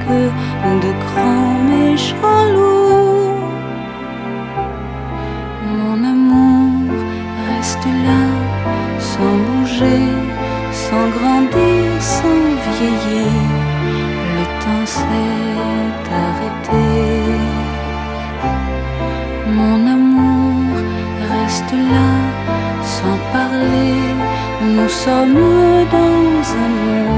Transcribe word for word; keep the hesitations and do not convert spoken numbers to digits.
que de grands méchants loups. Mon amour reste là, sans bouger, sans grandir, sans vieillir. Le temps s'est arrêté. Mon amour reste là, sans parler. Nous sommes dans un monde